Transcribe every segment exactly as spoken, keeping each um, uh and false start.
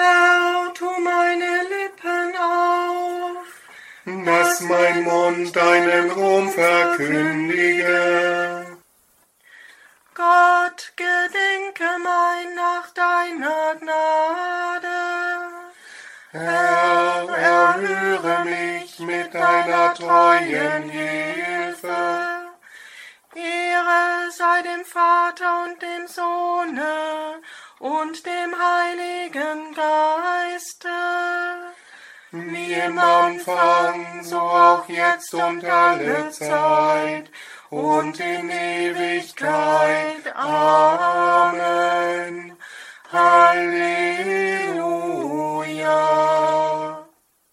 Herr, tu meine Lippen auf, dass mein Mund deinen Ruhm verkündige. Gott, gedenke mein nach deiner Gnade. Herr, erhöre mich mit deiner treuen Hilfe. Ehre sei dem Vater und dem Sohne und dem Heiligen Geiste, wie im Anfang, so auch jetzt und alle Zeit und in Ewigkeit. Amen. Halleluja.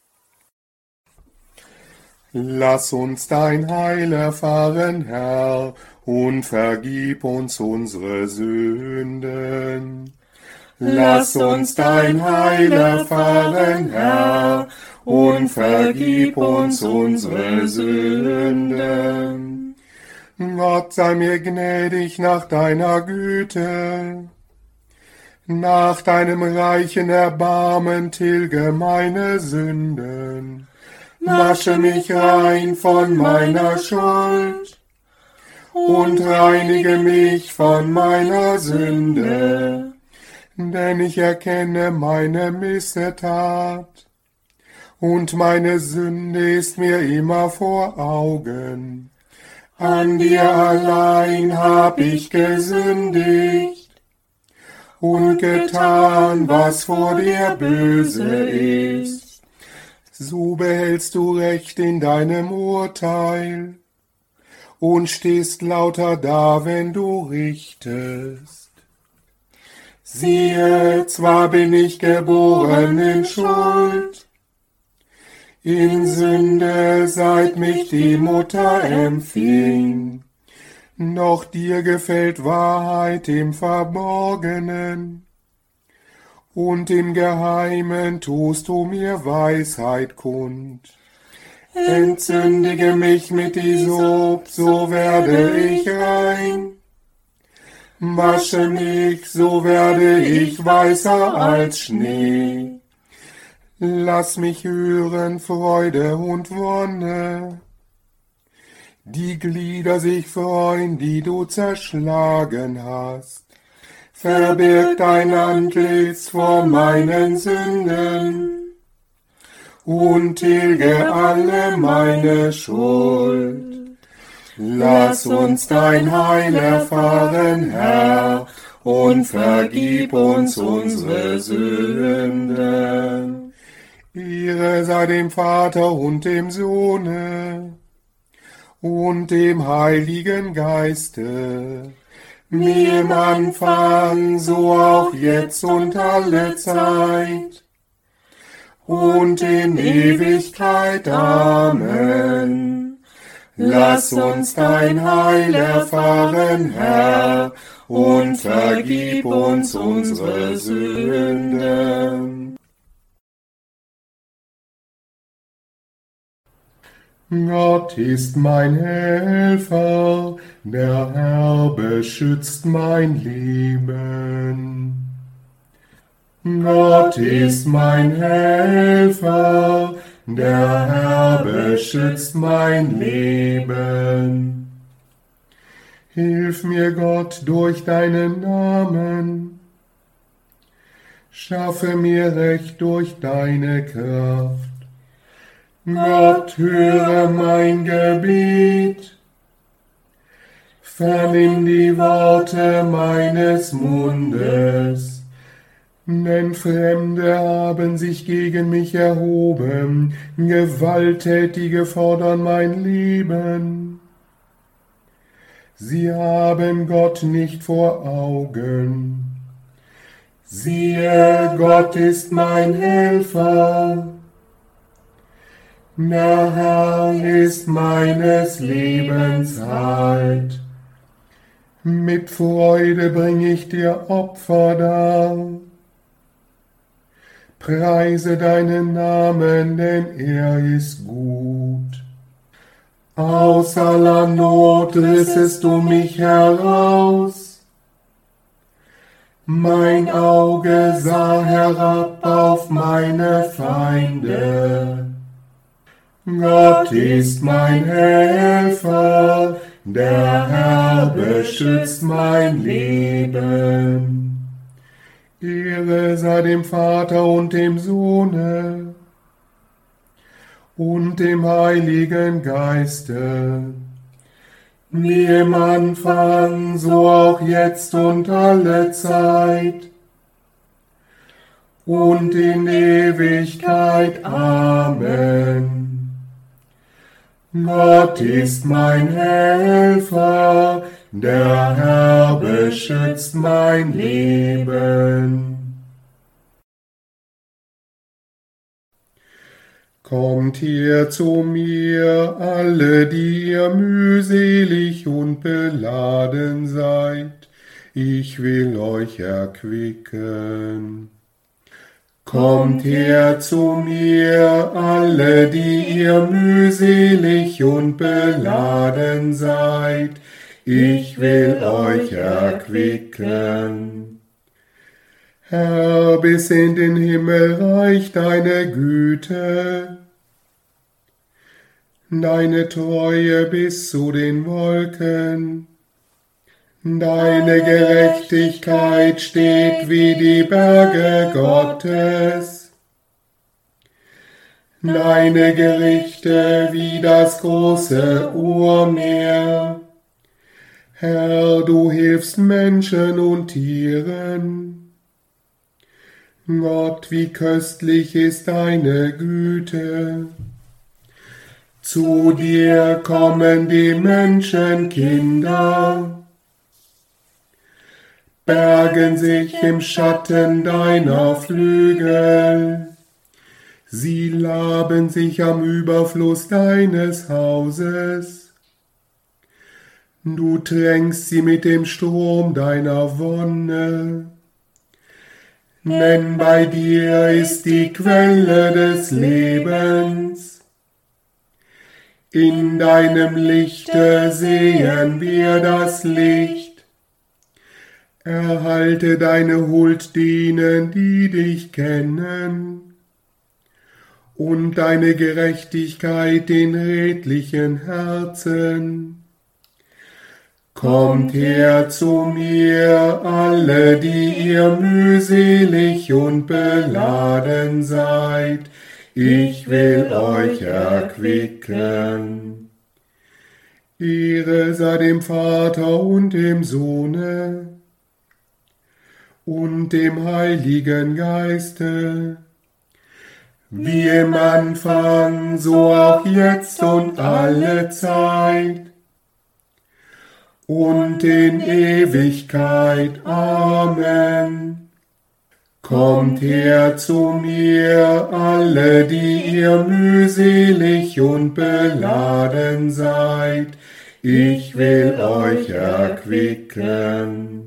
Lass uns dein Heil erfahren, Herr, und vergib uns unsere Sünden. Lass uns dein Heil erfahren, Herr, und vergib uns unsere Sünden. Gott sei mir gnädig nach deiner Güte. Nach deinem reichen Erbarmen tilge meine Sünden. Wasche mich rein von meiner Schuld und reinige mich von meiner Sünde. Denn ich erkenne meine Missetat, und meine Sünde ist mir immer vor Augen. An dir allein hab ich gesündigt und getan, was vor dir böse ist. So behältst du Recht in deinem Urteil und stehst lauter da, wenn du richtest. Siehe, zwar bin ich geboren in Schuld, in Sünde, seit mich die Mutter empfing, doch dir gefällt Wahrheit im Verborgenen, und im Geheimen tust du mir Weisheit kund. Entzündige mich mit Isop, so werde ich rein. Wasche mich, so werde ich weißer als Schnee. Lass mich hören Freude und Wonne, die Glieder sich freuen, die du zerschlagen hast. Verbirg dein Antlitz vor meinen Sünden und tilge alle meine Schuld. Lass uns dein Heil erfahren, Herr, und vergib uns unsere Sünden. Ehre sei dem Vater und dem Sohne und dem Heiligen Geiste, wie im Anfang, so auch jetzt und alle Zeit und in Ewigkeit. Amen. Lass uns dein Heil erfahren, Herr, und vergib uns unsere Sünden. Gott ist mein Helfer, der Herr beschützt mein Leben. Gott ist mein Helfer, der Herr beschützt mein Leben. Hilf mir, Gott, durch deinen Namen, schaffe mir Recht durch deine Kraft. Gott, höre mein Gebet, vernimm die Worte meines Mundes, denn Fremde haben sich gegen mich erhoben, Gewalttätige fordern mein Leben. Sie haben Gott nicht vor Augen. Siehe, Gott ist mein Helfer. Der Herr ist meines Lebens Halt. Mit Freude bring ich dir Opfer dar. Preise deinen Namen, denn er ist gut. Aus aller Not rissest du mich heraus. Mein Auge sah herab auf meine Feinde. Gott ist mein Helfer, der Herr beschützt mein Leben. Ehre sei dem Vater und dem Sohne und dem Heiligen Geiste, wie im Anfang, so auch jetzt und alle Zeit und in Ewigkeit. Amen. Gott ist mein Helfer, der Herr beschützt mein Leben. Kommt her zu mir, alle, die ihr mühselig und beladen seid, ich will euch erquicken. Kommt her zu mir, alle, die ihr mühselig und beladen seid, ich will euch erquicken. Herr, bis in den Himmel reicht deine Güte, deine Treue bis zu den Wolken. Deine Gerechtigkeit steht wie die Berge Gottes, deine Gerichte wie das große Urmeer. Herr, du hilfst Menschen und Tieren. Gott, wie köstlich ist deine Güte. Zu dir kommen die Menschenkinder, bergen sich im Schatten deiner Flügel. Sie laben sich am Überfluss deines Hauses. Du tränkst sie mit dem Strom deiner Wonne. Denn bei dir ist die Quelle des Lebens. In deinem Lichte sehen wir das Licht. Erhalte deine Huld denen, die dich kennen, und deine Gerechtigkeit den redlichen Herzen. Kommt her zu mir, alle, die ihr mühselig und beladen seid, ich will euch erquicken. Ehre sei dem Vater und dem Sohne und dem Heiligen Geiste, wie im Anfang, so auch jetzt und alle Zeit und in Ewigkeit. Amen. Kommt her zu mir, alle, die ihr mühselig und beladen seid, ich will euch erquicken.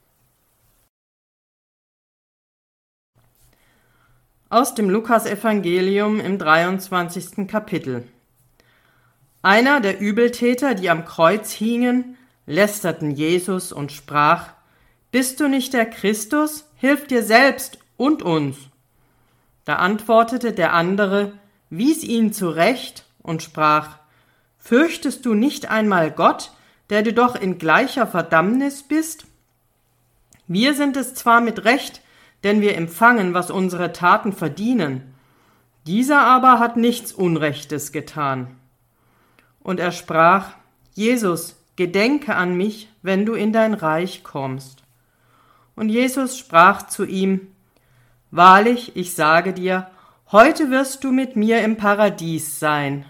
Aus dem Lukasevangelium im dreiundzwanzigsten Kapitel. Einer der Übeltäter, die am Kreuz hingen, lästerten Jesus und sprach: Bist du nicht der Christus? Hilf dir selbst und uns. Da antwortete der andere, wies ihn zurecht und sprach: Fürchtest du nicht einmal Gott, der du doch in gleicher Verdammnis bist? Wir sind es zwar mit Recht, denn wir empfangen, was unsere Taten verdienen. Dieser aber hat nichts Unrechtes getan. Und er sprach: Jesus, gedenke an mich, wenn du in dein Reich kommst. Und Jesus sprach zu ihm: Wahrlich, ich sage dir, heute wirst du mit mir im Paradies sein.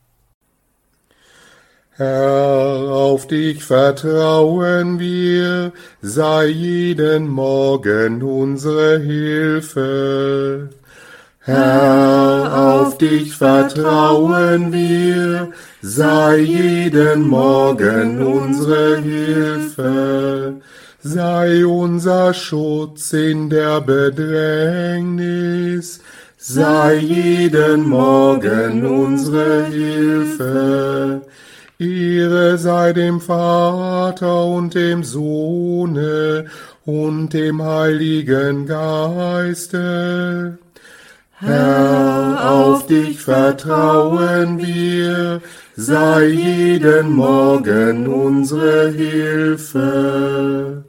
Herr, auf dich vertrauen wir, sei jeden Morgen unsere Hilfe. Herr, auf dich vertrauen wir, sei jeden Morgen unsere Hilfe. Sei unser Schutz in der Bedrängnis, sei jeden Morgen unsere Hilfe. Ehre sei dem Vater und dem Sohne und dem Heiligen Geiste. Herr, auf dich vertrauen wir, sei jeden Morgen unsere Hilfe.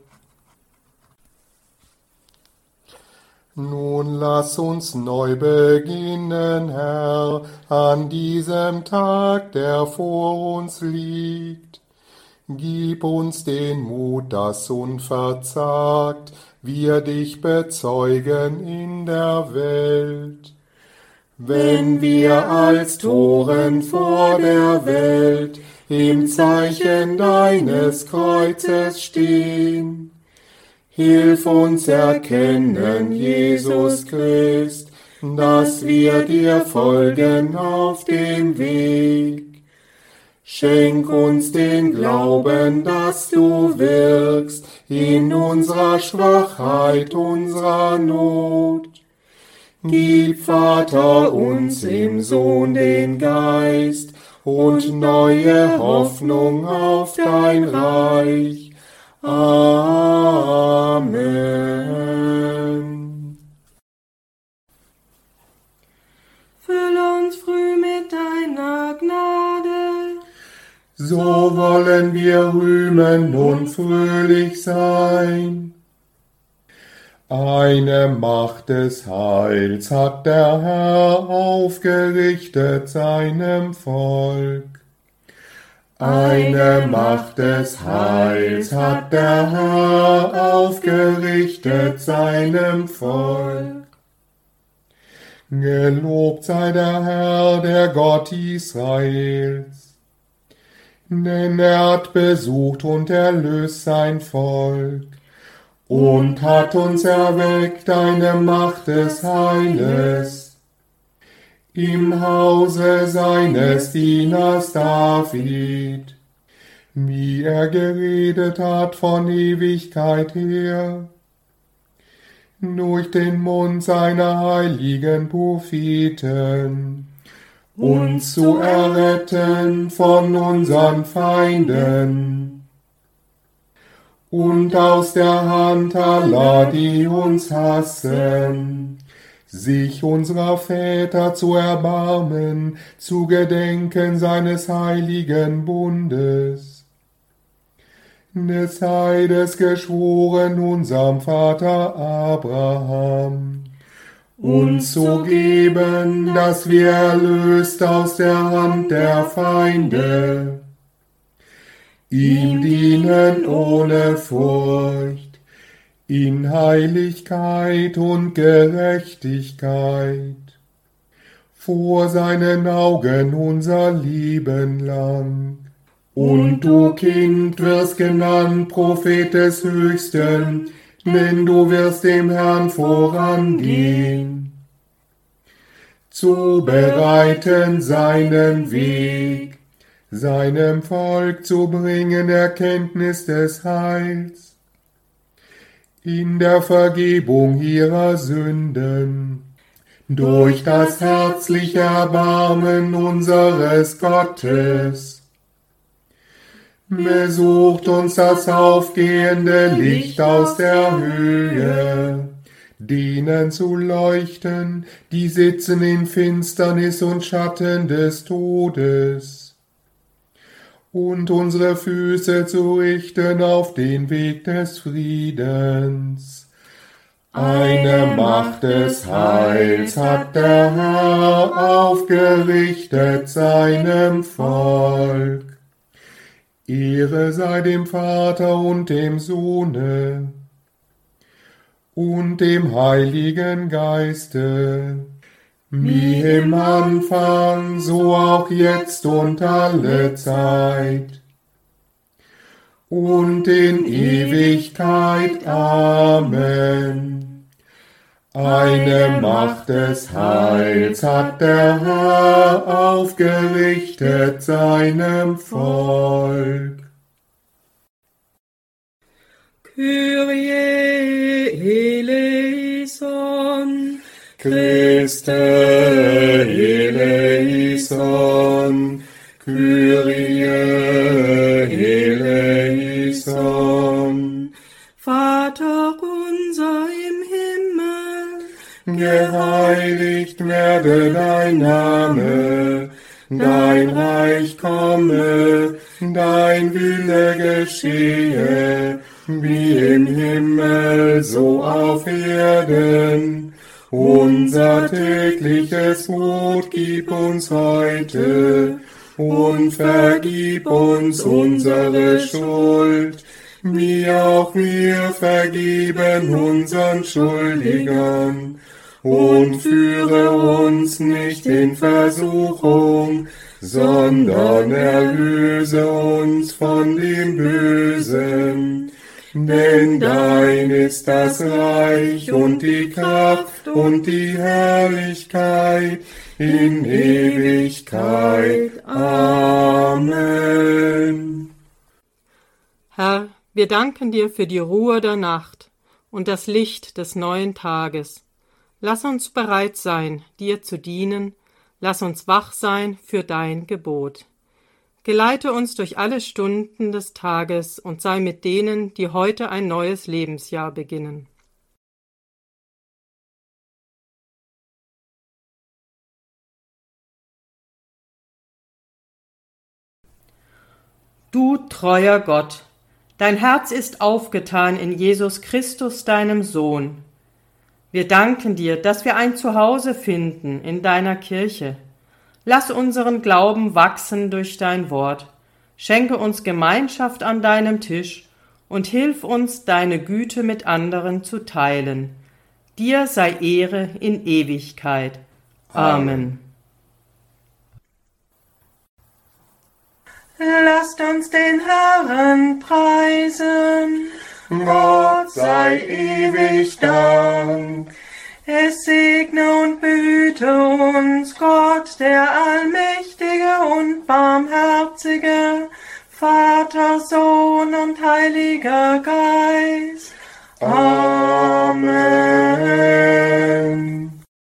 Nun lass uns neu beginnen, Herr, an diesem Tag, der vor uns liegt. Gib uns den Mut, dass unverzagt wir dich bezeugen in der Welt. Wenn wir als Toren vor der Welt im Zeichen deines Kreuzes stehen, hilf uns erkennen, Jesus Christ, dass wir dir folgen auf dem Weg. Schenk uns den Glauben, dass du wirkst in unserer Schwachheit, unserer Not. Gib, Vater, uns im Sohn den Geist und neue Hoffnung auf dein Reich. Amen. Fülle uns früh mit deiner Gnade, so wollen wir rühmen und fröhlich sein. Eine Macht des Heils hat der Herr aufgerichtet seinem Volk. Eine Macht des Heils hat der Herr aufgerichtet seinem Volk. Gelobt sei der Herr, der Gott Israels. Denn er hat besucht und erlöst sein Volk und hat uns erweckt eine Macht des Heiles im Hause seines Dieners David, wie er geredet hat von Ewigkeit her, durch den Mund seiner heiligen Propheten, uns zu erretten von unseren Feinden und aus der Hand aller, die uns hassen, sich unserer Väter zu erbarmen, zu gedenken seines heiligen Bundes, des Eides geschworen unserem Vater Abraham, uns zu geben, dass wir erlöst aus der Hand der Feinde, ihm dienen ohne Furcht, in Heiligkeit und Gerechtigkeit, vor seinen Augen unser Leben lang. Und du, Kind, wirst genannt Prophet des Höchsten, denn du wirst dem Herrn vorangehen, zu bereiten seinen Weg, seinem Volk zu bringen Erkenntnis des Heils, in der Vergebung ihrer Sünden, durch das herzliche Erbarmen unseres Gottes. Besucht uns das aufgehende Licht aus der Höhe, denen zu leuchten, die sitzen in Finsternis und Schatten des Todes, und unsere Füße zu richten auf den Weg des Friedens. Eine Macht des Heils hat der Herr aufgerichtet seinem Volk. Ehre sei dem Vater und dem Sohne und dem Heiligen Geiste, wie im Anfang, so auch jetzt und alle Zeit und in Ewigkeit. Amen. Eine Macht des Heils hat der Herr aufgerichtet seinem Volk. Kyrie eleison, Christe eleison, Kyrie eleison. Vater Geheiligt werde dein Name, dein Reich komme, dein Wille geschehe, wie im Himmel, so auf Erden. Unser tägliches Brot gib uns heute und vergib uns unsere Schuld, wie auch wir vergeben unseren Schuldigern. Und führe uns nicht in Versuchung, sondern erlöse uns von dem Bösen. Denn dein ist das Reich und die Kraft und die Herrlichkeit in Ewigkeit. Amen. Herr, wir danken dir für die Ruhe der Nacht und das Licht des neuen Tages. Lass uns bereit sein, dir zu dienen, lass uns wach sein für dein Gebot. Geleite uns durch alle Stunden des Tages und sei mit denen, die heute ein neues Lebensjahr beginnen. Du treuer Gott, dein Herz ist aufgetan in Jesus Christus, deinem Sohn. Wir danken dir, dass wir ein Zuhause finden in deiner Kirche. Lass unseren Glauben wachsen durch dein Wort. Schenke uns Gemeinschaft an deinem Tisch und hilf uns, deine Güte mit anderen zu teilen. Dir sei Ehre in Ewigkeit. Amen. Lasst uns den Herrn preisen. Gott sei ewig Dank. Es segne und behüte uns Gott, der allmächtige und barmherzige, Vater, Sohn und Heiliger Geist.